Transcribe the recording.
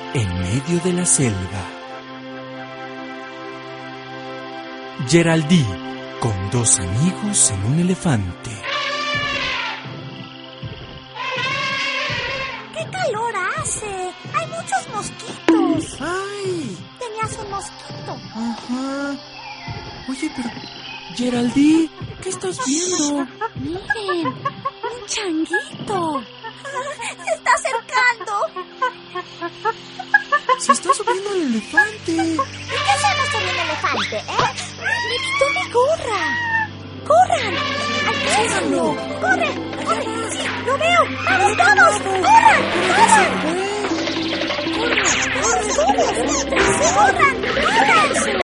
en medio de la selva. Geraldine, con dos amigos en un elefante. ¡Qué calor hace! ¡Hay muchos mosquitos! ¡Ay! Tenías un mosquito. Ajá. Oye, pero... Geraldine, ¿qué estás viendo? Miren, un changuito. Se está acercando. Se está subiendo el elefante. ¿Y qué hacemos con el elefante, Me quitó mi gorra. ¡Corran! ¡Alcánzalo! ¡Corre! ¡Corre! ¡Sí, lo veo! ¡Vamos todos! ¡Corran! ¡Corran! ¡Corran! ¡Corran! ¡Corran! ¡Corran!